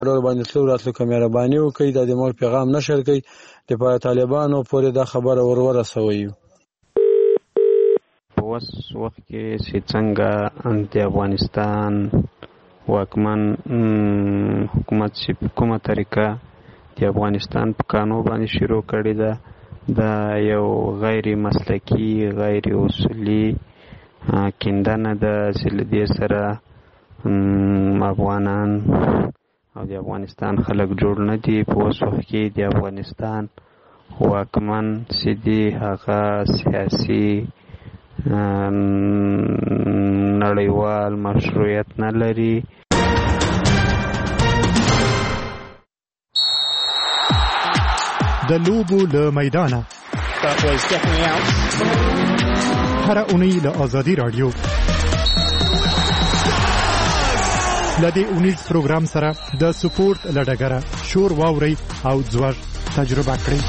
ډول باندې تلو راتلو کې مهرباني وکړئ، د مور پیغام نشر کړئ، د طالبانو پورې دا خبره ورسوي. په اوس وخت کې چې څنګه د افغانستان واکمن حکومت چې په کومه طریقه د افغانستان په قانون باندې شروع کړې ده، دا یو غیر مسلکی غیر اصولي کیندنه ده چې له دې سره افغانان او د افغانستان خلک جوړ نه دي. په اوس وخت کې د افغانستان واکمن چې دی هغه سیاسي نړیوال مشروعیت نه لري. د لوبو له میدانه هر اونۍ له آزادي رادیو لدې اونیز پروګرام سره د سپورت لډګره شور واوري او ځوړ تجربه کړئ.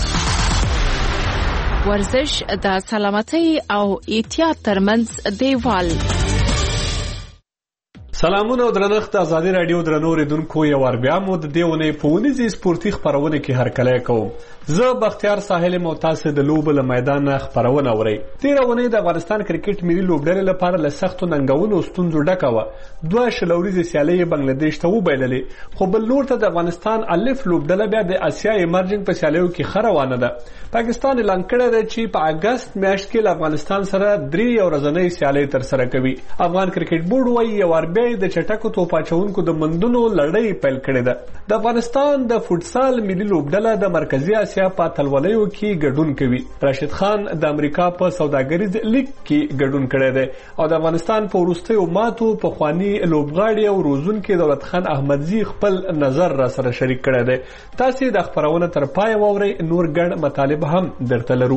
ورزش د سلامتۍ او احتیاط ترمنځ دیوال. سلامونه او درنښت آزادي رادیو درنو اوریدونکو، یو وار بیا مو د دې اونۍ په ونیزي سپورتي خپرونه کې هرکلی کوم. زه بختیار ساحل متاسه د لوبو له میدان خبرونه اوري. تیر اونۍ د افغانستان کرکټ ملي لوبډلې لپاره له سختو ننګونو او ستونزو ډکه وه. 2 شلوريزې سیالۍ بنگلاديش ته وبایللې، خو بل لور ته د افغانستان الف لوبډله بیا د اسیا ایمرجنګ په سیالیو کې ښه روانه ده. پاکستان اعلان کړی دی چې په اګست میاشت کې له افغانستان سره 3 ورځنۍ سیالۍ ترسره کوي. افغان کرکټ بورډ وايي یو وار بیا د چټکو توپ اچونکو د مندونو لړۍ پیل کړې ده. د افغانستان د فوټسال ملي لوبډله د مرکزی اسیا په اتلولیو کې ګډون کوي. راشد خان د امریکا په سوداګریز لیګ کې ګډون کړی دی او د افغانستان په وروستیو ماتو په خواني لوبغاړي او روزونکو دولت خان احمدزي خپل نظر را سره شریک کړی دی. تاسو د خبرونه تر پای ووري، نور ګڼ مطالب هم درته لرو.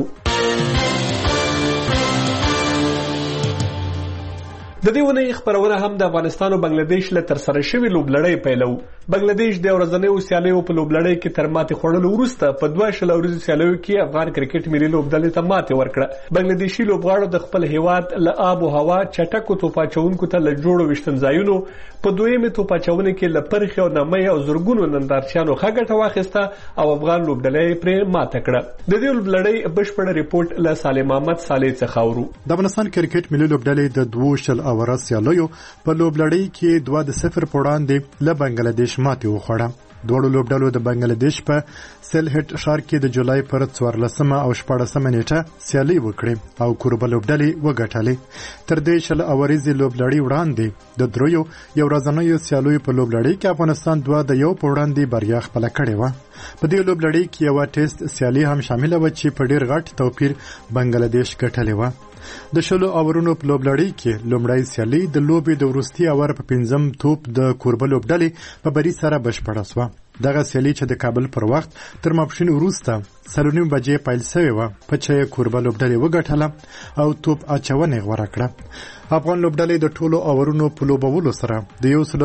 د دې ونې خبرونه هم د افغانستان او بنگلاديش له ترسره شوی لوبلړۍ پیلو. بنگلاديش د ورځنیو سیالیو په لوبلړۍ کې تر ماتې خوړلو وروسته په 2 شلوريزو سیالیو کې افغان کرکټ ملي لوبډلې ته ماتې ورکړه. بنگلاديشي لوبغاړو د خپل هیواد له آب او هوا چټکو توپاچونکو ته له جوړو وشتن ځایونو په دویمه توپاچونه کې له پرخي او نامې او زرګونو نندارچیانو خګټه واخیسته او افغان لوبډلې پرې ماته کړه. د دې لوبلړۍ بشپړ ریپورت له سالم احمد صالح څخه اورو. د افغانستان کرکټ ملي لوبډلې د 2 اورا سیالیو په لوبلړۍ کې 2-0 په وړاندې له بنگلاديش ماتې وخوړه. دوړو لوبډلو د بنگلاديش په سلهټ ښار کې د جولای پر 14 او 14 نیټه سیالي وکړې او کوربه لوبډلې وګټلې. تر دې شل اوريزي لوبلړۍ وړاندې د دریو یو ورځنیو سیالیو په لوبلړۍ کې افغانستان 2-1 په وړاندې بریا خپل کړې و. په دې لوبلړۍ کې یو ټیسټ سیالي هم شامل و چې په ډیر غټ توپیر بنگلاديش ګټلې و. د شلو اورونو په لوبلړۍ کې لومړی سیالي د لوبې د وروستي اور په 5م توپ د کوربه لوبډلې په بری سره بشپړه شوه. دغه سیالي چې د کابل پر وخت تر ماپښین وروسته 3:30 بجې پیل شوې وه، په چې کوربه لوبډلې وګټله او توپ اچونې غوره کړه. افغان لوبډلې د ټولو اورونو په لوبولو سره د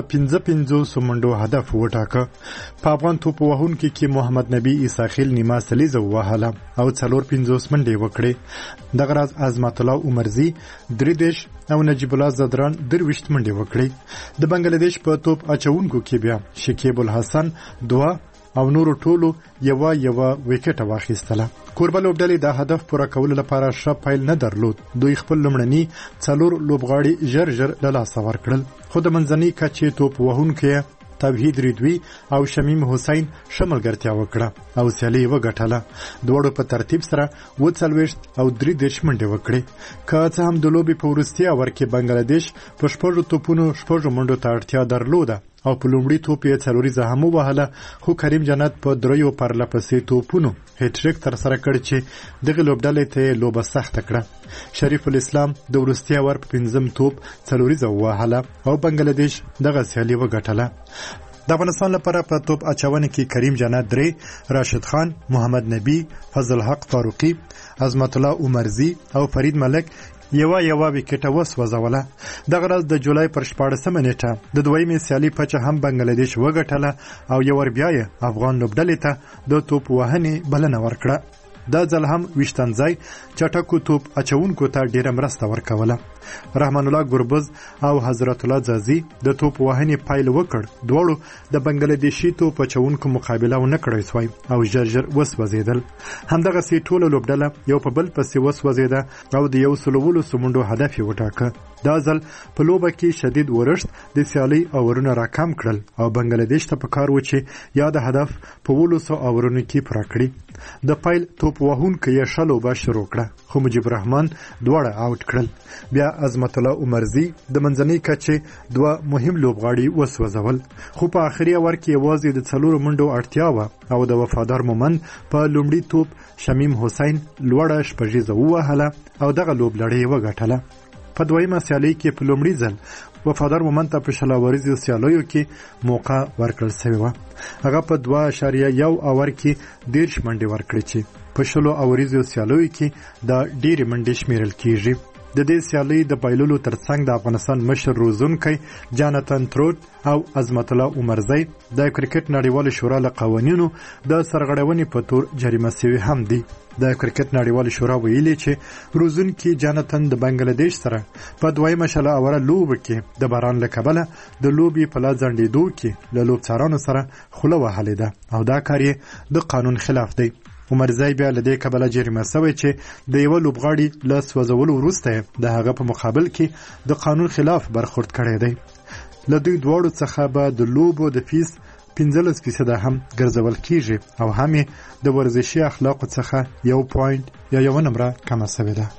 155 منډو هدف وټاکه. په افغان توپ وهونکو کې محمد نبی عیساخیل نیمه سلیزه وهله او 450 منډې وکړې. دغه راز عظمت الله عمرزي 3 او نجیب الله زدران 23 منډې وکړې. د بنگلاديش په توپ اچونکو کې بیا شکیب الحسن 2 او نورو ټولو یو وکټ واخیستله. کوربه لوبډلې د هدف پوره کولو لپاره ښه پیل نه درلود. دوی خپل لومړني 4 لوبغاړي ژر له لاسه ورکړل، خو د منځنۍ کچې توپ وهونکي توحید ریدوی او شمیم حسین شملګرتیا وکړه او سیالي وګټله. دوړو په ترتیب سره 40 او 30 منډې وکړې. که څه هم د لوبې په وروستي اور کې بنگلاديش په 6 توپونو 6 منډو ته اړتیا درلوده او په لومړي توپ یې 4 هم وهله، خو کریم جنت په 3 پرلپسې توپونو هټریک تر سره کړ چې دغه لوبډلې ته لوبه سخت کړه. شریف الاسلام د وروستي اور په 5م توپ 4 وهله او بنگلاديش دغه سیالي وګټله. د افغانستان لپاره په توپ اچونه کې کریم جنت 3، راشد خان، محمد نبی، فضل حق فاروقی، عظمت الله عمرزي او فرید ملک یو وکټه وسوځوله. دغه ورځ د جولای پر 14 نیټه د دویمې سیالي پچه هم بنگلاديش وګټله او یو ور بیا افغان لوبډلې ته د توپ وهنې بلنه ورکړه. دا ځل هم ویشتنځای چټکو توپ اچونکو ته ډیره مرسته ورکوله. رحمان الله ګربز او حضرت الله ځاځي د توپ وهنې پیل وکړ. دواړو د بنګلادیشي توپ اچونکو مقابله ونه کړای سوای او ژر وسوځېدل. همدغسې ټوله لوبډله یو په بل پسې وسوځېده او د 100 منډو هدف یې وټاکه. دا ځل په لوبه کې شدید ورښت د سیالۍ اورونه راکم کړل او بنګلادیش ته پکار و چې یا د هدف په 200 اورونو کې پوره کړي. د پیل توپ وهونکی یې ښه لوبه شروع کړه خو مجيب الرحمن دواړه آوټ کړل. بیا عظمت الله عمرزي د منځنۍ کچې 2 مهم لوبغاړي وسوځول خو په آخري اور کې یوازې د 4 منډو اړتیا وه او د وفادار مومند په لومړي توپ شمیم حسین لوړه شپږیزه ووهله او دغه لوبلړۍ وګټله. په دویمه سیالۍ کې په لومړي ځل وفادار مومند ته په شلاوریزو سیالیو کې موقع ورکړل شوې وه. هغه په 2.1 اور کې 10 منډې ورکړې چې په 10 اوریزو سیالیو کې د ډېرې منډې شمیرل کیږي. د دې سیالۍ د بایللو ترڅنګ د افغانستان مشر روزونکی جاناتان تروت او عظمت الله عمرزي د کرکټ نړیوال شورا له قوانینو د سرغړونې په تور جریمه شوي هم دي. د کرکټ نړیوال شورا ویلي چې روزونکی جاناتان د بنگلاديش سره په دویمه شله اوره لوبه کې د باران له کبله د لوبي په لا ځنډېدو کې له لوبڅارانو سره خوله وهلې ده او دا کار یې د قانون خلاف دی. عمرزي بیا له دې کبله جریمه شوی چې د یو لوبغاړي له سوځولو وروسته د هغه په مقابل کې د قانون خلاف برخورد کړی دی. له دوی دواړو څخه به د لوبو د فیس 15% هم ګرځول کیږي او هم د ورزشي اخلاقو څخه 1 پوینټ یا 1 نمره کمه شوې ده.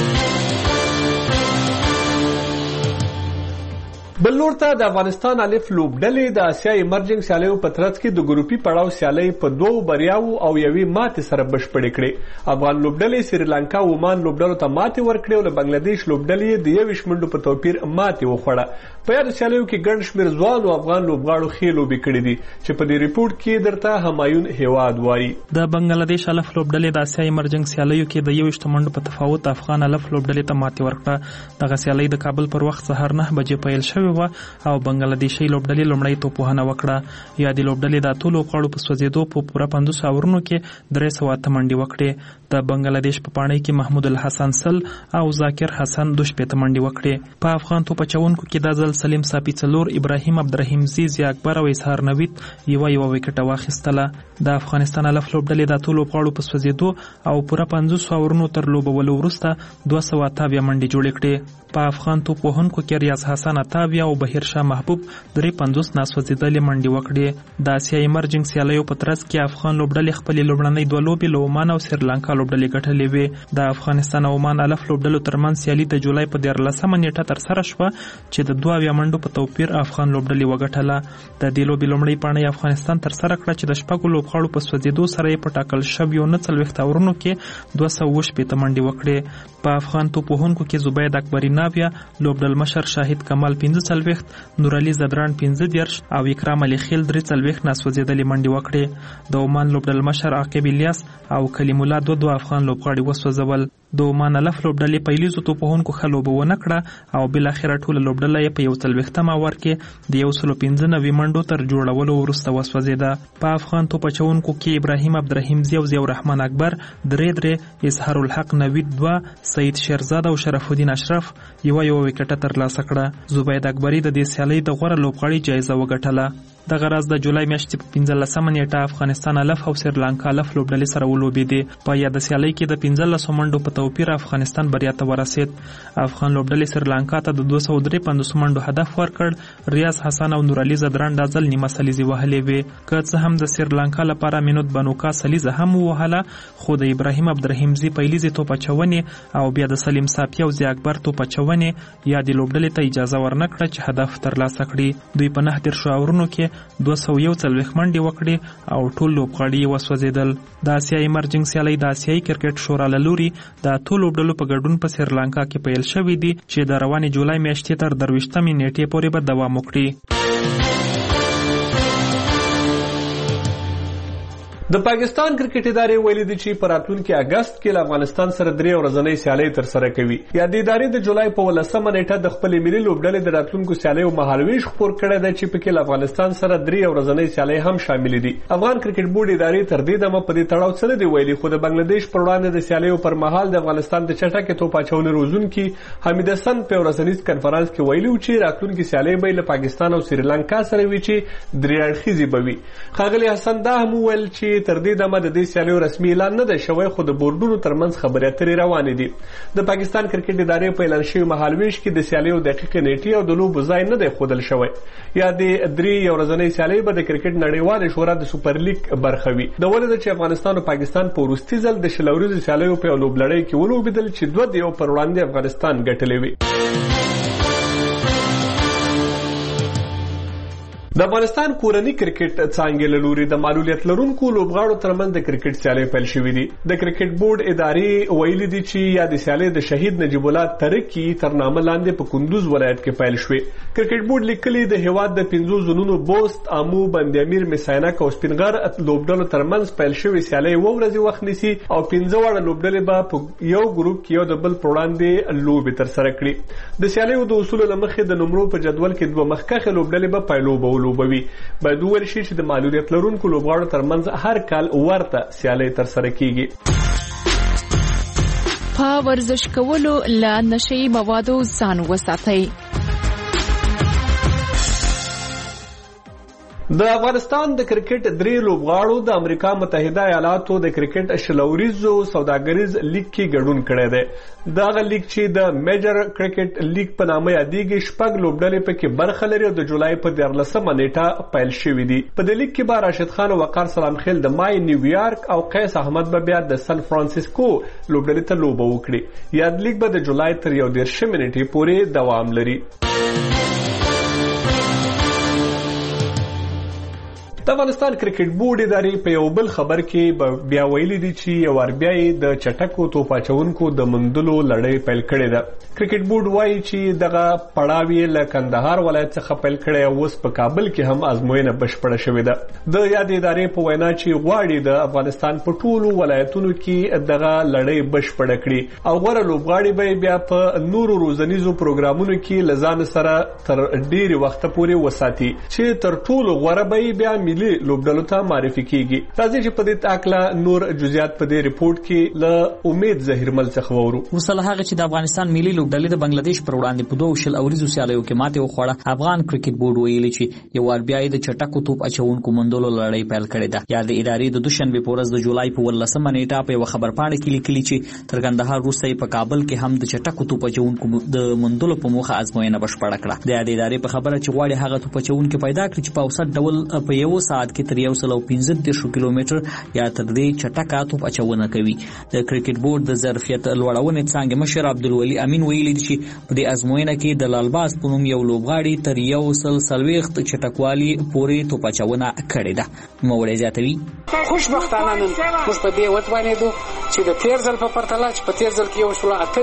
بل لور ته د افغانستان الف لوبډلې د اسیا ایمرجنګ سیالیو په ترڅ کې د ګروپي پړاو سیالۍ په 2 بریاو او 1 ماتې سره بشپړې کړې. افغان لوبډلې سریلانکا او عمان لوبډلو ته ماتې ورکړې او له بنگلاديش لوبډلې د 21 منډو په توپیر ماتې وخوړه. په یاد سیالیو کې ګڼ شمېر ځوان او افغان لوبغاړو ښې لوبې کړې دي چې په دې ریپورت کې درته همایون هیواد وایي. د بنگلاديش الف لوبډلې د اسیا ایمرجنګ سیالیو کې د 21 منډو په تفاوت افغان الف لوبډلې ته ماتې ورکړه. دغه سیالۍ د کابل پر وخت سهار 9 بجې پیل شوې او بنگلاديشي لوبډلې لومړی توپوهنه وکړه. یا د لوبډلې د ټولو لوبغاړو په سوځېدو په پوره 500 اورونو کې 308 منډې وکړې. د بنگلاديش په پاڼۍ کې محمود الحسن سل او ذاکر حسن 2 منډې وکړې. په افغان توپ اچونکو کې د ځل سلیم صافي څلور، ابراهیم عبدالرحیم زی اکبر او اسحار نوید یو وکټه واخیستله. د افغانستان الف لوبډلې د ټولو لوبغاړو په سوځېدو او پوره 500 اورونو تر لوبولو وروسته 228 منډې جوړې کړې. په افغان توپ وهونکو کې ریاض حسن اتاویا او بهیر شاه محبوب 350 ناسوځېدلې منډې وکړې. د اسیا ایمرجنګ سیالیو په ترڅ کې افغان لوبډلې خپلې لومړنۍ 2 لوبې له عمان او سریلانکا لوبډلې ګټلې وې. د افغانستان او عمان الف لوبډلو ترمنځ سیالي د جولای په 14 نیټه ترسره شوه چې د 2 منډو په توپیر افغان لوبډلې وګټله. د دې لوبې لومړۍ پاڼۍ افغانستان ترسره کړه چې د شپږو لوبغاړو په سوځېدو سره یې په ټاکل شویو 49 اورونو کې 218 منډې وکړې. په افغان توپ وهونکو کې زبید اکبری ناویا، لوبډل مشر شاهد کمال 45، نور علي زدران 15 او اکرام علي خیل 43 ناسوځېدلې منډې وکړې. د عمان لوبډل مشر عاقب الیاس او کلیم الله 2 افغان لوبغاړي وسوځول. د عمان الف لوبډلې پیلیزو توپوهونکو ښه لوبه ونه کړه او بالاخره ټوله لوبډله یې په 140 اور کې د 195 منډو تر جوړولو وروسته وسوځېده. په افغان توپ اچونکو کې ابراهیم عبدالرحیم زی او ضیاء الرحمن اکبر 3، اظهار الحق نوید 2، سعید شیرزاد او شرف الدین اشرف یو وکټه ترلاسه کړه. زبید اکبری د دې سیالۍ د غوره لوبغاړي جایزه وګټله. دغه راز د جولای میاشتې په 15 نیټه افغانستان الف او سریلانکا الف لوبډلې سره ولوبېدې. په یاد سیالۍ کې د 15 منډو په توپیر افغانستان بریا ته ورسېد. افغان لوبډلې سریلانکا ته د 253 منډو هدف ورکړ. ریاض حسن او نور علي زدران د ځل نیمه سلیزې وهلې وې. که څه هم د سریلانکا لپاره مینوت بنوکا سلیزه هم ووهله، خو د ابراهیم عبدالرحیم زی پیلیزې توپ اچونې او بیا د سلیم صافي او زی اکبر توپ اچونې یا د لوبډلې ته اجازه ورنکړه چې هدف ترلاسه کړي. دوی په 9 اورونو کې 241 منډې وکړې او ټول لوبغاړي وسوځېدل. د اسیا ایمرجنګ سیالۍ د آسیایي کرکټ شورا له لوري د ټولو لوبډلو په ګډون په سریلانکا کې پیل شوې دي چې د روانې جولای میاشتې تر 23 نیټې پورې به دوام وکړي. د پاکستان کرکټ ادارې ویلي دي چې په راتلونکي اگست کې له افغانستان سره 3 ورځنۍ سیالۍ ترسره کوي. یا د ادارې د جولای په 18مه نیټه د خپل ملي لوبډلې د راتلونکو سیالیو مهالویش خپور کړی دی چې پکې له افغانستان سره 3 ورځنۍ سیالۍ هم شامل دي. افغان کرکټ بورډ ادارې تر دې دمه په دې تړاو څه نه دی ویلي، خو د بنگلاديش پر وړاندې د سیالیو پر مهال د افغانستان د چټکې توپ اچونې روزونکي حمید حسن په ورځنیز کنفرانس کې ویلي چې راتلونکي سیالۍ به له پاکستان او سریلانکا سره وي چې درې اړخیزې به وي. ښاغلي حسن دا هم وویل چې تر دې دمه د سیالیو رسمي اعلان نه دی شوی، خو د بورډونو ترمنځ خبرې اترې روانې دي. د پاکستان کرکټ ادارې په اعلان شوي مهالویش کې د سیالیو دقیقې نیټې او د لوبو ځای نه دی ښودل شوی. یا د 3 ورځنۍ سیالۍ به د کرکټ نړیوالې شورا د سوپر لیګ برخه وي. د ولې ده چې افغانستان او پاکستان په وروستي ځل د 20 ورځې سیالیو په یو لوبلړۍ کې ولوبېدل چې 2-1 پر وړاندې افغانستان ګټلې وي. د افغانستان کورنی کرکټ څانګې له لوري د معلولیت لرونکو لوبغاړو ترمنځ د کرکټ سیالۍ پیل شوې دي. د کرکټ بورډ ادارې ویلي دي چې یا د سیالۍ د شهید نجیب الله ترکی تر نامه لاندې په کندوز ولایت کې پیل شوې. کرکټ بورډ لیکلي د هیواد د 5 زونونو بوست، امو، بند امیر، میساینک او سپینغر لوبډلو ترمنځ پیل شوې سیالۍ و ورځې وخت نیسي او 15 واړه لوبډلې به په یو ګروپ کې یو د بل پر وړاندې لوبې ترسره کړي. د سیالیو د اصولو له مخې د نمرو په جدول کې 2 مخکښې لوبډلې به پایلوبه ولوبوي. باید وویل شي چې د معلولیت لرونکو لوبغاړو ترمنځ هر کال ورته سیالۍ ترسره کیږي. په ورزش کولو له نشئی موادو ځان وساتئ. د افغانستان د کرکټ 3 لوبغاړو د امریکا متحده ایالاتو د کرکټ شلوریزو سوداګریز لیگ کې ګډون کړی دی. دغه لیگ چې د میجر کرکټ لیگ په نامه یادېږي 6 لوبډلې پکې برخه لري او د جولای په 14مه نیټه پیل شوې دي. په دې لیگ کې به راشد خان او وقار سلام خیل د مای نیویارک او قیس احمد به بیا د سان فرانسیسکو لوبډلې ته لوبه وکړي. یاد لیگ به د جولای تر 11مه نیټې پورې دوام لري. د افغانستان کرکټ بورډ ادارې په یو بل خبر کې بیا ویلي دي چې یو ور بیا د چټکو توپ اچونکو د موندلو لړۍ پیل کړې ده. کرکټ بورډ وایي چې دغه پړاو یې له کندهار ولایت څخه پیل کړی او اوس په کابل کې هم ازموینه بشپړه شوې ده. د یاد ادارې په وینا چې غواړي د افغانستان په ټولو ولایتونو کې دغه لړۍ بشپړه کړي او غوره لوبغاړي به بیا په نورو روزنیزو پروګرامونو کې له ځان سره تر ډېرې وخته پورې وساتي چې تر ټولو غوره به بیا ملي لوبډلو ته معرفي کیږي. راځي چې په دې تاکله نور جزئیات په دې ریپورت کې له امید ظهیرمل څخه وورو. وصله هغه چې د افغانستان ملي لوبډلې د بنگلاديش پر وړاندې په 2 اوریزو سیالیو کې ماته وخوړه. افغان کرکټ بورډ ویلي چې یو ور بیا د چټکو توپ اچونکو موندلو لړۍ پیل کړې ده. یا د ادارې د دوشنبه په ورځ د جولای په 18مه نیټه په یو خبرپاڼه کې لیکلي چې تر کندهار وروسته په کابل کې هم د چټکو توپ اچونکو د موندلو په موخه ازموینه بشپړه کړه. د ادارې په خبره چې غواړي هغه توپ اچونکو پیدا کړي چې په اوسط ډول په یو ساعت کې تر 115 کیلومتر یا تر دې چټکه توپ اچونه کوي. د کرکټ بورډ د ظرفیت لوړونې څانګې مشر عبدالولي امین ویلي چې په دې ازموینه کې د لالباس په نوم یو لوبغاړي تر 140 چټکوالي پورې توپ اچونه کړې ده. نوموړی زیاتوي خوشبختانه نن موږ په دې وتوانېدو چې د تیر ځل په پرتله چې په تیر ځل کې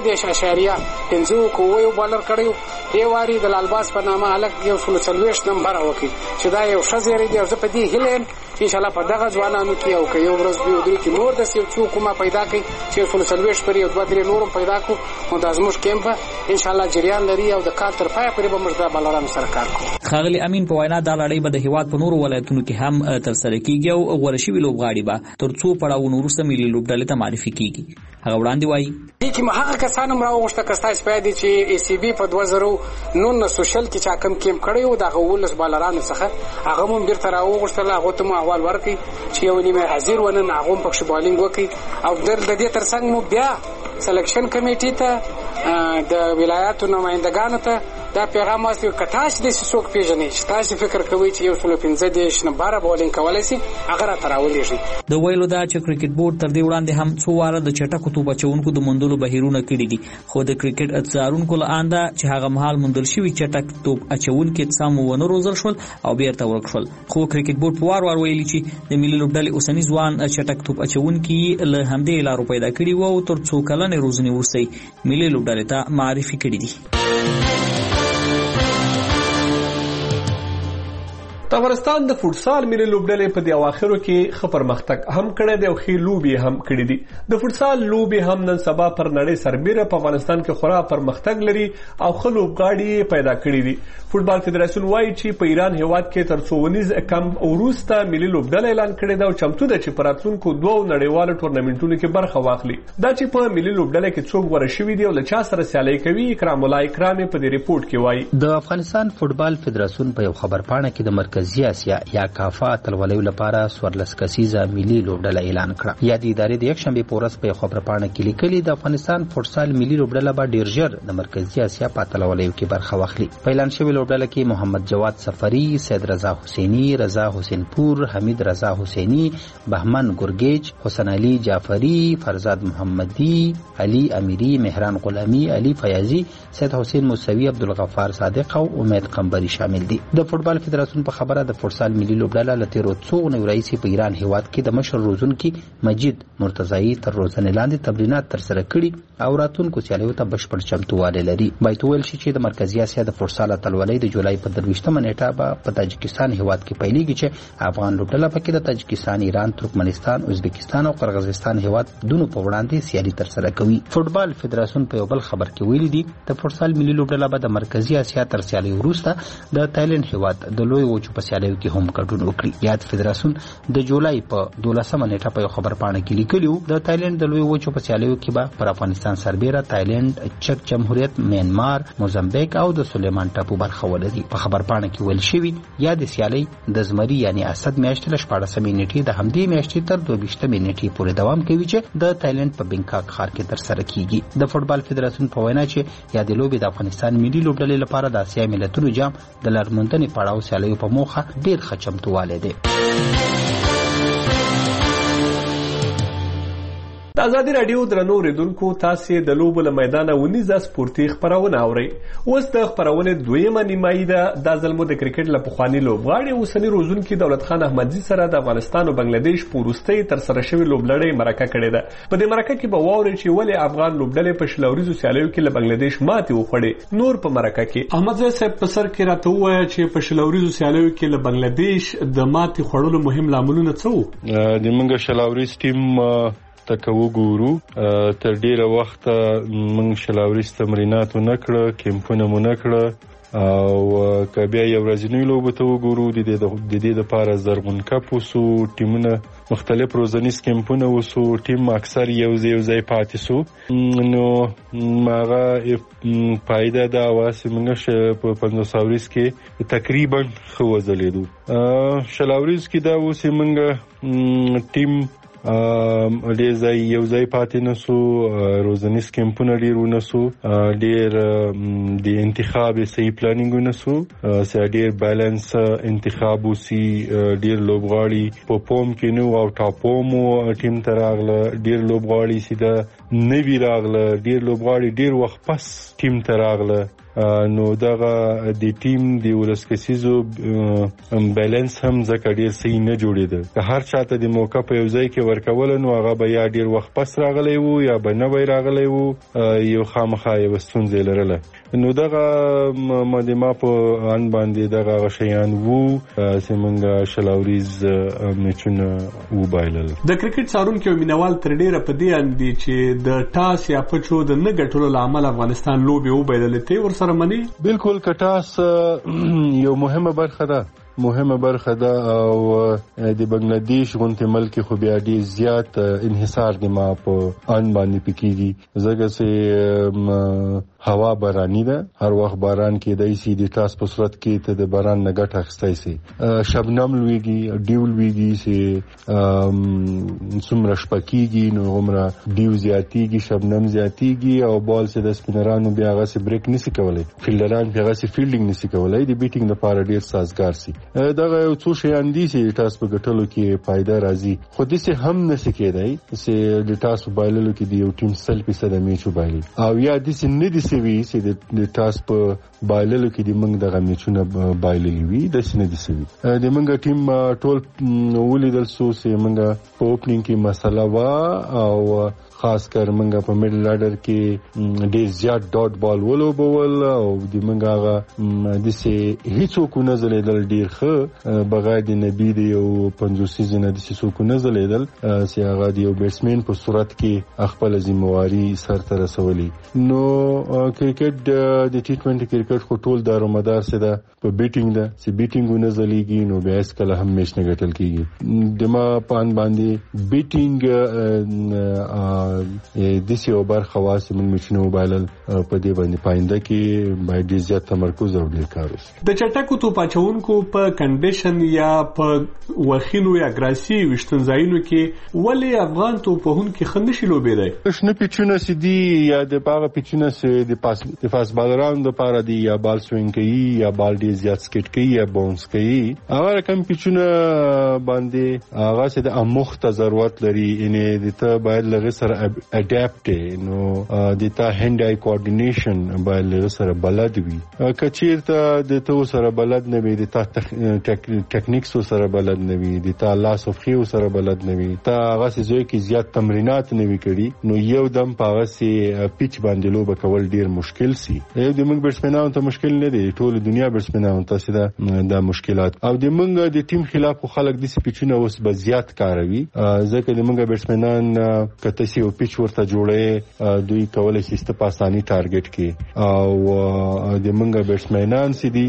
1.8 کوو بالر کړیو. دې واري د لالباس په نامه الګ 140 نمبر وکړي چې دا یو شزيري دی. زه په دې هیله ان شاء الله په دغه ځوانانو کې او که یو ورځ به ودرې کې نور د سیو کومه پیدا کړي چې 140 پر یو 2-3 نورم پیدا کو نو د ازموش کیمپ ان شاء الله جریان لري او د کال تر پای پورې به موږ د بالرانو سره کار کوو. خاغلی امین په وینا دا لړۍ به د هیواد په نورو ولایتونو کې هم ترسره کیږي او غوړه شوي لوبغاړي به تر څو پړاوونو وروسته ملي لوبډلې ته معرفي کیږي. هغه وړاندې وایي چې هغه کسان هم راوغوښته کستای سپای دي چې ای سی بي په 2009 سوشل کې چا کم کیم کړی و د غولس بالرانو څخه هغه هم بیرته راوغوښتل. هغه ته مو احوال ورکړي چې یو نیمه حاضر ونه هغه په بالینګ وکړي او د دې ترڅنګ مو بیا سلیکشن کمیټې ته د ولایاتو نمائندګانو ته دا پیغام واستو کټاش د څوک پیژنې چې تاسو فکر کوئ چې یو 15 نمبر بالینګ کولای شي هغه را تراولېږي. د ویلو دا چې کرکټ بورډ تر دې وړاندې هم څو واره د چټکو توپ اچونکو د موندلو بهیرونه کړي دي خو د کرکټ څارونکو له انده چې هغه مهال موندل شوی چټک توپ اچونکو سم ونه روزل شول او بیرته ورک شول. خو کرکټ بورډ په وار ویلي چې د ملي لوبډلې اوسنی ځوان چټک توپ اچونکو له همدې لارو پیدا کړي وو تر څو کلنې روزنی ورسې ملي لوبډلې ته معرفي کړي دي. د افغانستان د فوټسال ملي لوبډلې په د اواخرو کې ښه پرمختګ هم کړی دی او ښې لوبې هم کړي دي. د فوټسال لوبې هم نن سبا پر نړۍ سربیره په افغانستان کې خورا پرمختګ لري او ښه لوبغاړي پیدا کړي دي. فوټبال فدراسیون وایي چې په ایران هیواد کې تر څوونیز کم وروسته ملي لوبډله اعلان کړې ده او چمتو ده چې په راتلونکو 2 نړیوالو ټورنمنټونو کې برخه واخلي. دا چې په ملي لوبډله کې څوک غوره شوي دي او له چا سره سیالي کوي، اکرام الله اکرامي په دې ریپورت کې وایي. د افغانستان فوټبال فدراسیون په یو خبرپاڼه کې د مرکزی اسیا یا کافا اتلولیو لپاره 14 کسیزه ملي لوبډله اعلان کړه. یا د ادارې د یکشنبه په ورځ په خبرپاڼه کې لیکلي د افغانستان فوټسال ملي لوبډله به ډیر ژر د مرکزی اسیا په اتلولیو کې برخه واخلي. په اعلان شوی لوبډله کې محمد جواد سفری، سید رضا حسینی، رضا حسین پور، حمید رضا حسینی، بهمن ګورګیج، حسن علي جعفری، فرزاد محمدی، علي امیری، مهران غلامی، علي فیاضی، سید حسین موسوی، عبدالغفار صادق او امید قنبری شامل دي. د فوټبال فدراسیون په خبره د فوټسال ملي لوبډله له تیرو څو اونیو راهیسې په ایران هیواد کې د مشر روزونکي مجید مرتضی تر روزنې لاندې تمرینات ترسره کړي او راتلونکو سیالیو ته بشپړ چمتووالی لري. باید وویل شي چې د مرکزي اسیا د فوټسال اتلولۍ د جولای په 23 نیټه به په تاجکستان هیواد کې پیلېږي چې افغان لوبډله پکې د تاجکستان، ایران، ترکمنستان، ازبکستان او قرغیزستان هیواد دونو په وړاندې سیالي ترسره کوي. فوټبال فدراسیون په یو بل خبر کې ویلي دي د فوټسال ملي لوبډله به د مرکزي اسیا تر سیالي وروسته د تایلند هیواد د لوی وچو په سیالیو کې هم ګډون وکړي. یاد فدراسیون د جولای په 12 نیټه په یو خبرپاڼه کې لیکلی و د تایلند د لوی وچو په سیالیو کې به پر افغانستان سربیره تایلند، چک جمهوریت، میانمار، موزمبیک او د سلیمان ټاپو برخه ولري. په خبرپاڼه کې ویل شوي یا د سیالۍ د زمري یعنی اسد میاشتې له 14 نیټې د همدې میاشتې تر 22 نیټې پورې دوام کوي چې د تایلند په بنکاک ښار کې ترسره کیږي. د فوټبال فدراسیون په وینا چې یا د لوبې د افغانستان ملي لوبډلې لپاره د اسیا ملتونو جام د لارموندنې پړاو سیالیو په موخه ډیر ښه چمتووالی دی. د ازادي راډیو درنو اوریدونکو، تاسې د لوبو له میدانه ونیزه سپورتي خپرونه اورئ. اوس د خپرونې دویمه نیمایي ده. دا ځل مو د کرکټ له پخواني لوبغاړي اوسني روزونکي دولت خان احمدزي سره د افغانستان او بنګلادیش په وروستۍ ترسره شوې لوبلړۍ مرکه کړې ده. په دې مرکه کې به واورئ چې ولې افغان لوبډلې په شلوریزو سیالیو کې له بنګلادیش ماتې وخوړې. نور په مرکه کې احمدزي صاحب په سر کې راته ووایه چې په شلوریزو سیالیو کې له بنګلادیش د ماتې خوړلو مهم لاملونه څه وو؟ د موږ شلوریز ټیم تک وګورو تر ډیره وخت موږ شلاوري تمرینات نه کړ، کیمپونه مو نه کړ او کبه یو ورځنی لوبه ته وګورو د دې لپاره زرغون کپ وسو، ټیمونه مختلف روزنیز کیمپونه وسو، ټیم اکثر یو ځای پاتې سو. نو ماغه فائدہ دا واسه موږ په 500 کې تقریبا خو وزلیدو. شلاوريز کې دا وسه موږ ټیم ډیر یو ځای پاتې نسو، روزنیز کیمپونه ډیر ونسو، ډیر د انتخاب صحیح پلانینګ ونسو، ډیر بیلانس انتخاب وسی، ډیر لوبغاړي په پوم کې نو او ټاپومو ټیم ته راغله، ډیر لوبغاړي سیده نوی راغله، ډیر لوبغاړي ډیر وخت پس ټیم ته راغله. نو دغه د ټیم د ولسکسیزو بیلانس هم ځکه ډیر صحیح نه جوړېده. که هر چاته د موقع په یو ځای کې ورکول نو هغه به یا ډیر وخت پس راغلی وو یا به نه وای راغلی وو، یو خامخا یو ستونزه لرله. نو دغه ما په ان باندې دغه شیان وو چې موږ شلاوریز میچونه وبایلل. د کرکټ څارونکو مینوال تر ډیره په دې اندي چې د ټاس یا پچو د نه ګټلو لامل افغانستان لوبي وبایلل. ته ورسره منی؟ بالکل کټاس یو مهمه برخه ده او د بنگلادیش غونډه ملک خو بیا ډیر زیات انحصار دی ما په ان باندې پکېږي، ځکه چې هوا باراني ده، هر وخت باران کېدای شي. د ټاس په صورت کې ته د باران نه ګټه اخیستی شي، شبنم لویږي، ډیو لویږي چې څومره شپه کېږي نو عمره ډیو زیاتېږي، شبنم زیاتېږي او بال چې د سپینرانو بیا هغسې بریک نشي کولی، فیلډران بیا هغسې فیلډینګ نشي کولی، د بیټینګ لپاره ډیر سازګار شي. دغه یو څو شیان دي چې ټاس په ګټلو کې فایده راځي، خو داسې هم نشي کېدای چې د ټاس په بایللو کې د یو ټیم 100% میچ وبایلي، او یا داسې نه دي سوي چې د ټاس په بایللو کې د موږ دغه میچونه بایللي وي، داسې نه دي سوي. د موږ ټیم ټول ولیدل سو چې موږ په اوپننګ کې مسله وه او خاص کر منګه په میډل آرډر کې ډیر زیات ډاټ بال ولوبول او د منګه هغه د سي هیڅوک نه زلیدل ډیر ښه بغیر د نبی دی او 50 سیزن د هیڅوک نه زلیدل چې هغه د یو بیټسمن په صورت کې خپل ذمہواری سرته رسولي. نو کرکټ د ټي 20 کرکټ خو ټول دارومدار سي ده په بیټینګ ده چې بیټینګ نه زلیږي نو بیا اس کله هم میچ نه ګټل کیږي. دما پان باندې بیټینګ د سی اوبر خواص من میچنه موبایل په دې باندې پاینده کې باید زیات تمرکز او ډیر کار وشي. د چټکو توپ اچونکو په کنډیشن یا په وخینو یا ګراسي وشتنځایونو کې ولی افغان توپهونکو خندشي لوبېدای. شنه پیچونه سدي یا د باغ پیچونه سي د پاس بالران د پاره دی یا بال سوینګ کوي یا بال ډیر زیات سکیټ کوي یا باونس کوي. هغه کم پیچونه باندې هغه چې د اموخته ضرورت لري ان د ته باید لږ سره اډاپټ نو د ته هند آی کوارډینیشن باید لږ سره بلد وي. کچیرته د ته سره بلد نه وي د ته ټیکنیکس سره بلد نه وي د ته لاس اف خيو سره بلد نه وي ته هغه چې کې زیات تمرینات نه وي کړی نو یو دم پاغه سي پیچ باندې لوب کول ډیر مشکل سي. د موږ بیټسمنانو ته مشکل نه دی ټول دنیا بیټسمنانو ته سي دا مشکلات او د موږ د ټیم خلاف خلک د سپیچونه اوس به زیات کاروي ځکه د موږ بیټسمنان کته سي او پیچ ورته جوړي دوی کولای شي ست په اساني ټارګټ کې او د موږ بیټسمنان سي دي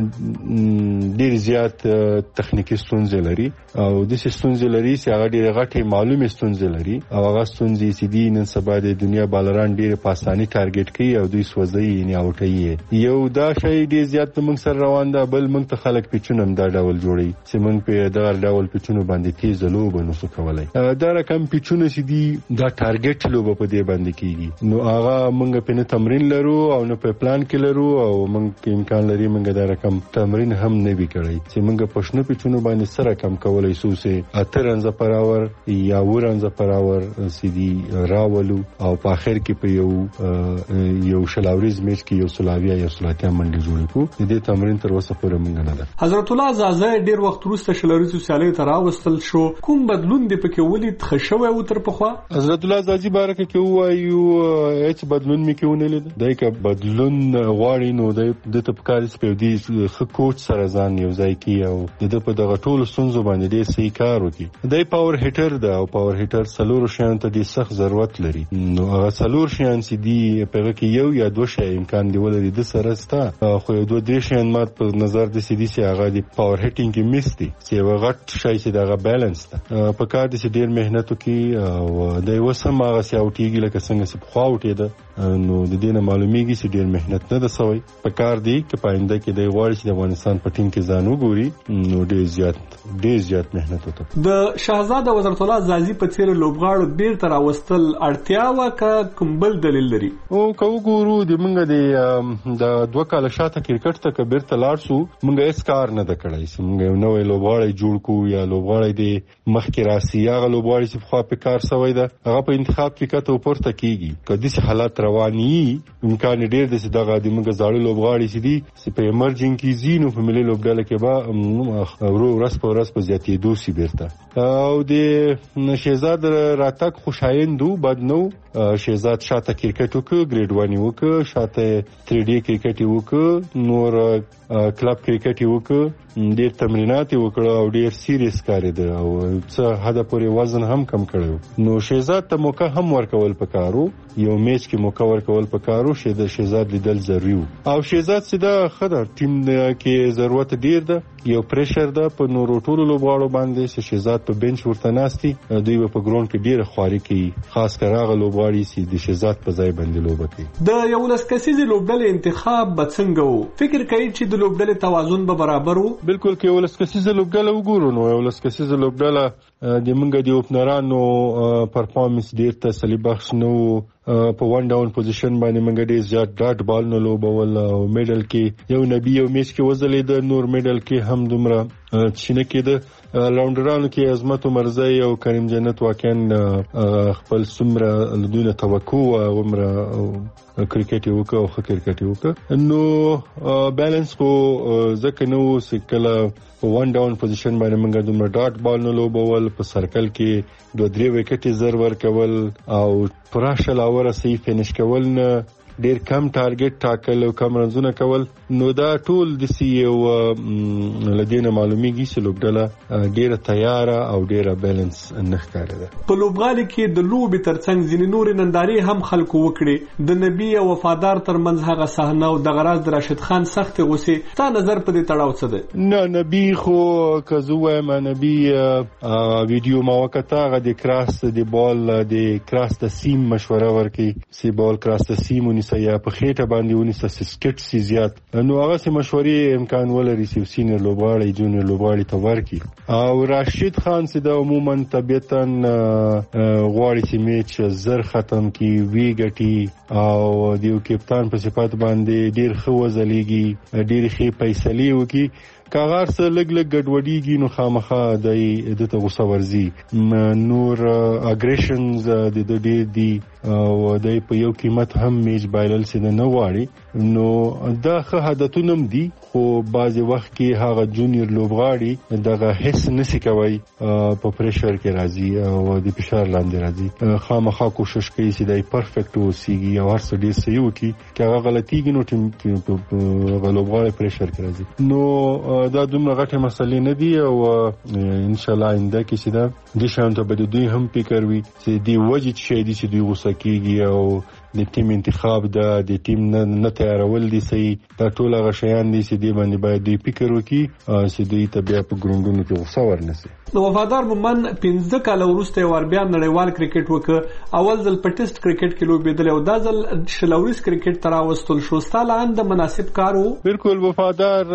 ډیر زیات تخنیکی ستونزې لري او د ستونزې لري چې هغه ډیر غټي معلومه ستونزې لري او هغه ستونزې چې دي نن سبا د دنیا بالران ډیر په اساني ټارګټ کوي او دوی سوځي نه اوټي یو دا شی ډیر زیات موږ سره روان ده بل موږ ته خلک پیچونه دا ډول جوړي چې موږ په دا ډول پیچونه باندې تیز لوب نو څه کولای دا رقم پیچونه چې دي دا ټارګټ لوب په دې باندې کیږي نو هغه موږ په تمرین لرو او نو په پلان کې لرو او موږ امکان لري موږ دا رقم تمرین هم نه وی کړی چې موږ پښنو پیچونه باندې سره کم کولای شو چې اتر رنز پر اور یا ورنز پر اور سیدی راولو او په اخر کې په یو شلاوریز میچ کې یو سلاویا یا سلاتیا منډي جوړ کو دې تمرین تر اوسه پورې موږ نه ده. حضرت الله زازا ډیر وخت وروسته شلاوریز سیالي تر راوستل شو کوم بدلون دی پکې ولید خښوي او تر پخوا حضرت الله زازي بارکه کې وایو هیڅ بدلون مې کې ونه لید دای که بدلون غواړي نو د تپکاري سپېدي خ کوچ سره ځان یو ځای کې او د په دغه ټول سنځو باندې ډیر صحیح کار وکړي. دای پاور هیټر ده او پاور هیټر سلور شان ته ډیر سخت ضرورت لري نو هغه سلور شان سي دي په کې یو یا دوه شی امکان دی ولري د سره ستا خو یو دوه درې شان مات په نظر د سي دي چې هغه د پاور هیټینګ کې میستي چې وغټ شای چې دغه بیلانس ده په کار دي چې ډیر مهنت وکړي او د وسم هغه سي اوټیږي لکه څنګه چې خو اوټي ده نو د دې نه معلومیږي چې ډیر مهنت نه ده سوی په کار دی چې پاینده کې د غواړي چې د افغانستان په ټیم کې ځانو ګوري نو ډیر زیات مهنت وکړي. د شاهزاده وزارت الله زازي په څیر لوبغاړو بیر تر واستل اړتیا وکا کومبل دلیل لري او کو ګورو د منګه د دوه کال شاته کرکټ ته کبیر تلار سو منګه اس کار نه د کړای سي منګه نو لوبغاړي جوړ کو یا لوبغاړي د مخکې راسي یا لوبغاړي چې خو په کار سوی ده هغه په انتخاب کې کته پورته کیږي کدي سي حالات رواني امکان ډیر د دغه د منګه زاړه لوبغاړي سي دي چې په ایمرجنګ کې زینو په ملي لوبډاله کې با ورو ورځ په زیاتې دوسی بیرته او د شهزاد راتک خوشایندو بد نو شهزاد شاته کرکټ وکړ ګریډ 1 وکړ شاته 3D کرکټ وکړ نور کلب کرکټ وکړ ډیر تمرینات وکړ او ډیر سیریس کار دی او څه حد پورې وزن هم کم کړو نو شهزاد ته موقع هم ورکول پکارو یو میچ کې موقع ورکول پکارو شهزاد لیدل ضروري او شهزاد سیده خدای ټیم کې ضرورت ډیر ده یو پریشر ده په نورو ټولو لوبغاړو باندې چې شهزاد په بنچ ورته ناشتي دوی په ګراوند کې ډیر خواري کوي خاص کر هغه لوبغاړي چې د شهزاد په ځای باندې لوب کوي. د یو لسکسیزي لوبډلې انتخاب بڅنګ وو فکر کوي چې د لوبډلې توازن به برابر وو بالکل کې یو لسکسیزي لوبډله وګورو نو یو لسکسیزي لوبډله د منګه دی اوپنرانو پرفارمنس ډیر تسلی بخش نو په وان ډاون پوزیشن باندې منګه ډیر زیات ډاټ بال نه لوبول او میډل کې یو نبی یو میچ کې وزلې د نور میډل کې هم دومره چینه کې د راونډرانو کې عظمت عمرزی او کریم جنت واقعا خپل څومره لدونه توقع او عمره کرکټ یو او خ کرکټ یو نو بیلانس کو ځکه نو سکله ون ډاون پوزیشن باندې موږ دومره ډاټ بال نه لوبول په سرکل کې 2-3 وکټ زر ور کول او پراشل اوره صحیح فینیش کول نه ډیر کم ټارګټ ټاکل او کم رنزونه کول نو دا ټول د سی او لدینه معلومیږي چې لوبډله ډیره تیاره او ډیره بیلانس نه ښکاري. په لوبغالي کې د لوبې ترڅنګ ځینې نور نندارې هم خلکو وکړي. د نبی او وفادار ترمنځ هغه صحنه او د غراز د راشد خان سخت غوسه تا نظر په دې تړاو څه ده؟ نه نبی خو کزوه ما نبی ویډیو ما وکړه غو د کراس د بال د کراس د سیم مشوره ورکي سی بال کراس د سیم یا په خېټه باندې ونیسه سکټ سی زیات نو هغه سي مشورې امکان ولري چې سینیر لوبغاړي جونیور لوبغاړي ته ورکي. او راشد خان سي د عموما طبيعتا غواړي چې میچ زر ختم کی وی ګټي او دیو کپتان په صفات باندې ډیر خو وزلېږي ډیر خې فیصله وکي کاغار سره لګ ګډوډیږي نو خامخا د غوسه ورزي نور اګریشنز د ډیر دي او د په یو قیمت هم میچ بایلل سي نه غواړي نو دا ښه عادتونه دي خو بعضي وخت کې هغه جونیور لوبغاړي دغه حس نشي کوي په پریشر کې راځي او د فشار لاندې راځي خامخا کوشش کوي چې دای پرفیکټ وسیږي او هر څه ډیر صحیح وکړي چې هغه غلطیږي نو ټیم لوبغاړي پریشر کې راځي نو دا دومره غټه مسلې نه دي او ان شاء الله آینده کې چې دا د شانته به دوی هم فکر وي چې دی وجه شي دي چې دوی غوسه کیږي او د ټیم انتخاب د ټیم نه تیارول دي سي دا ټول هغه شیان دي چې دی باندې باید دی فکر وکړي چې دوی ته بیا په ګروندونو کې غوسه ورنسي. نو وفادار مومن 15 کال وروسته ور بیا نړیوال کرکټ وکړ اول ځل په ټیسټ کرکټ کې لوبېدل او دا ځل شلوريس کرکټ تراوستل شو ستاله اند مناسب کار وو. بالکل وفادار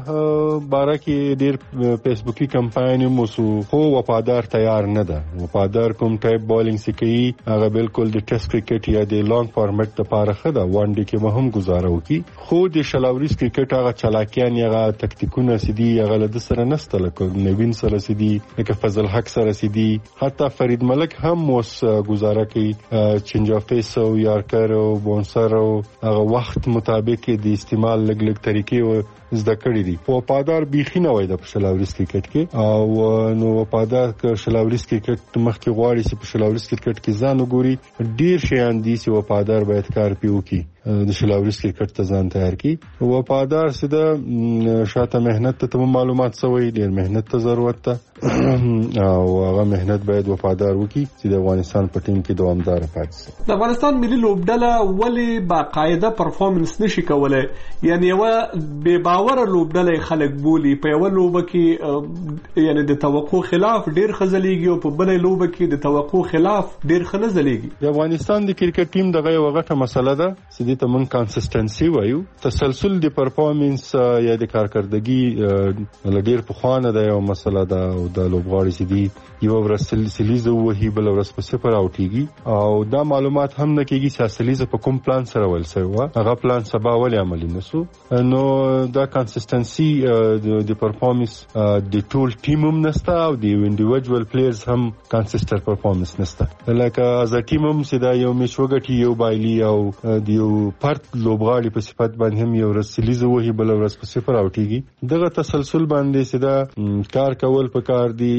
بارکه ډیر فیسبوکي کمپاین موسو خو وفادار تیار نه ده. وفادار کوم ټایپ بالینګ سکی هغه بالکل د ټیسټ کرکټ یا د لانګ فارمټ لپاره خدا وان ډي کې مهم گزاره وکي خو د شلوريس کرکټ هغه چلاکیان یا تکتیکونه سدي هغه له سره نسته لکه نوین سره سدي لکه فضل حق سره سدي حتی فرید ملک هم اوس گزاره کوي چینج اف پیس او یارکر او بونسر او هغه وخت مطابق د استعمال لګ طریقې زده کړې دي. په وفادار بيخي نه وای د شلوريس کرکټ کې او نو وفادار ک شلوريس کرکټ مخکې غواړي چې په شلوريس کرکټ کې ځان وګوري ډیر شیان دي چې وفادار باید کار پیو کی د شلوريس کرکټ ته ځان تیار کی. وفادار سده شاته مهنت ته معلومات سوی ډیر مهنت ته ضرورت ته او هغه مهنت باید وفادار وکي چې د افغانستان په ټیم کې دوامدار پاتې شي. د افغانستان ملي لوبډله ولی باقاعده پرفورمنس نشي کولای یعنی یو به باور لوبډله خلک بولی په یو لوبه کې یعنی د توقع خلاف ډیر خزلېږي او په بل لوبه کې د توقع خلاف ډیر خنزلېږي. د افغانستان د کرکټ ټیم دغه یو غټه مسله ده چې د تمن کنسستنسي وایو تسلسل د پرفورمنس یا د کارکردګي لډیر په خوانه ده یو مسله ده او د لوبغاړي چې دی یو ورسل سلیزه وهي بل ورس په صفر اوټیږي او دا معلومات هم نه کیږي چې سلیزه په کوم پلان سره ول سوی هغه پلان سبا ولې عملی نسو نو دا کنسستنسي د پرفورمنس د ټول ټیم هم نسته او د انډیویډوال پلیئرز هم کنسستنت پرفورمنس نسته لکه از ټیم هم چې دا یو میچ وګټي یو بایلی او د یو پارت لوبغاړي په صفت باندې هم یو رسلیزه وهي بل ورس په صفر اوټیږي دغه تسلسل باندې چې دا کار کول په کار دی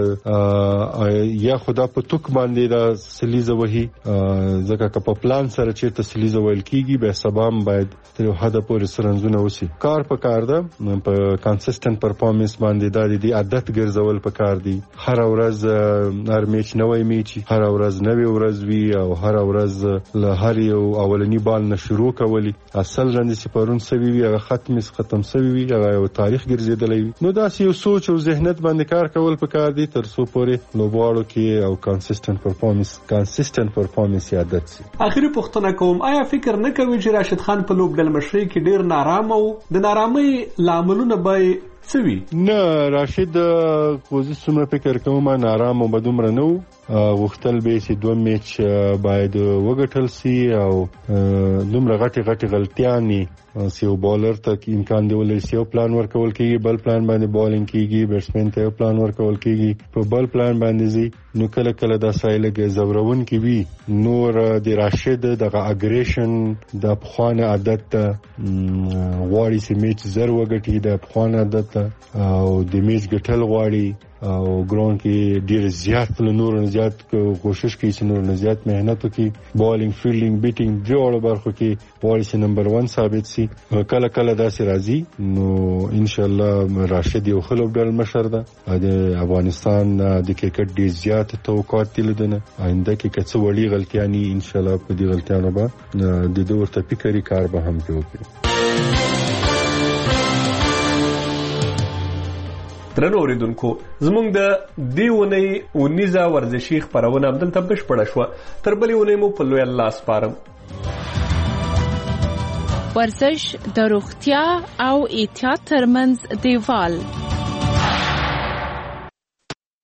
یا خدا په توک باندې دا سلیزه وهي ځکه که په پلان سره چې تسلیزه ویل کیږي به سبام باید تر حد پورې سرنځونه وسی کار په کار ده په کنسستنت پرفورمنس باندې د عادت ګرځول په کار دی هر ورځ هر میچ نوې میچ هر ورځ نوې ورځ وی او هر ورځ له هر یو اولنی بال نه شروع کولی اصل رند سپارون سوي وي هغه ختم سوي وي هغه یو تاریخ ګرځیدلی نو دا یو سوچ او ذهنیت باندې کار کول په کار دی تر څو پورې لوبغاړو کې او کنسستنت پرفورمنس عادت شي. اخیری پوښتنه کوم آیا فکر نه کوي چې راشد خان په لوبډل مشرۍ کې ډیر نارامه او د نارامۍ لاملونه به څه وي؟ نه راشد خو زه څومره فکر کوم نارامه به دومره نه و. غوښتل به چې 2 میچ باید وګټل سي او دومره غټي غلطیانې یو بالر ته امکان دی ولې یو پلان ورکول کیږي، بل پلان باندې بالینګ کیږي، بیټسمن ته یو پلان ورکول کیږي، په بل پلان باندې زی نو کله د سایلګ زورون کی وی نور د راشد دغه اګریشن د پخوانه عادت غواړي چې میچ زر وګټي، د پخوانه عادت او د میچ ګټل غواړي او ګراوند کې ډیر زیات نور زیات کوشش کوي چې نور زیات مهنت وکړي، بالینګ فیلډینګ بیټینګ دواړو برخو کې غواړي چې نمبر 1 ثابت سي. کله داسې راځي نو ان شاء الله راشد یو ښه لوبډل مشر ده د افغانستان د کرکټ ډیر زیات توقعات دي لدنه آینده کې کڅ وړي غلطیانی ان شاء الله په دې غلطیانو به د دور ته فکرې کار به هم کوي. درنو اوریدونکو زموږ د دیونی 19 ورزشي خبرونه عبدالته بشپړه شو، تر بلې ونې مو په لوی الله سپارم. ورزش د روغتیا او احتیاط ترمنځ دیوال